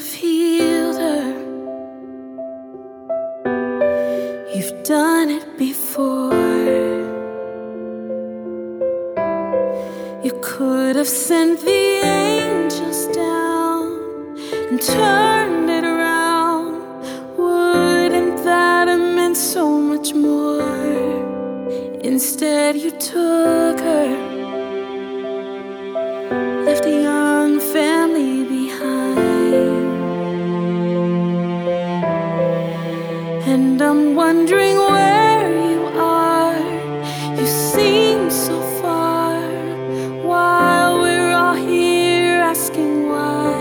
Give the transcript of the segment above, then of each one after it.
have healed her. You've done it before. You could have sent the angels down and turned it around. Wouldn't that have meant so much more? Instead you took her, left a young family behind. And I'm wondering where you are. You seem so far, while we're all here asking why.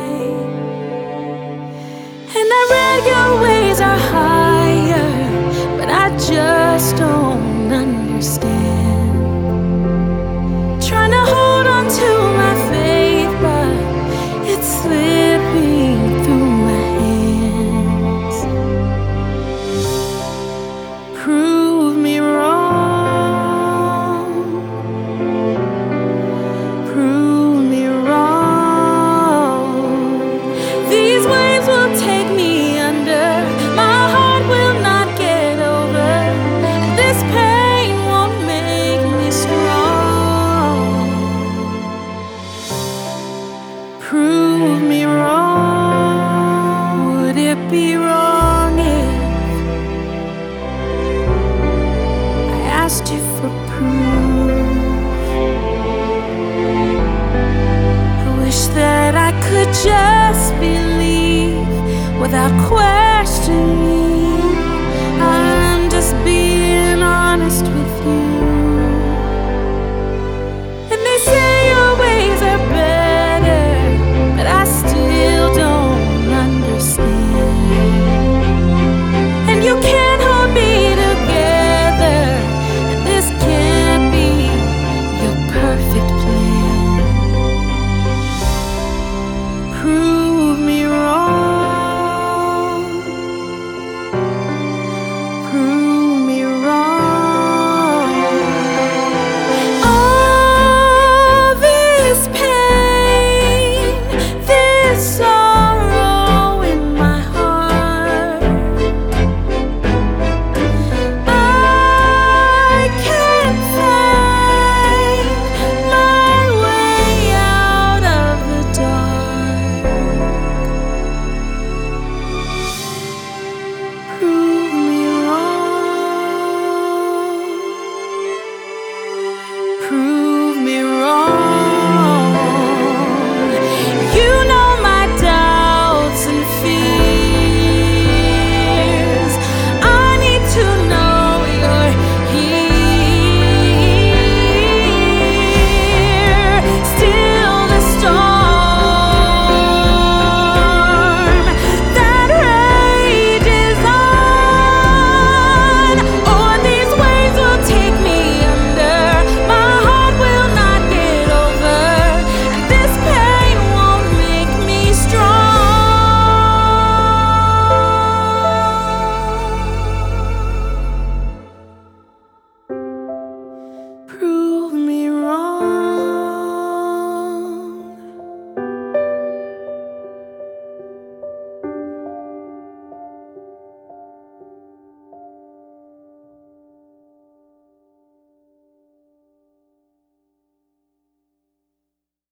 And I read your ways are higher, but I just don't understand. Trying to hold on to my faith, but it's slipping through my hands. Prove me wrong. Prove me wrong. These waves will take me under. My heart will not get over. And this pain won't make me strong. Prove me wrong. Would it be wrong if I asked you for proof? I wish that I could just believe without questioning.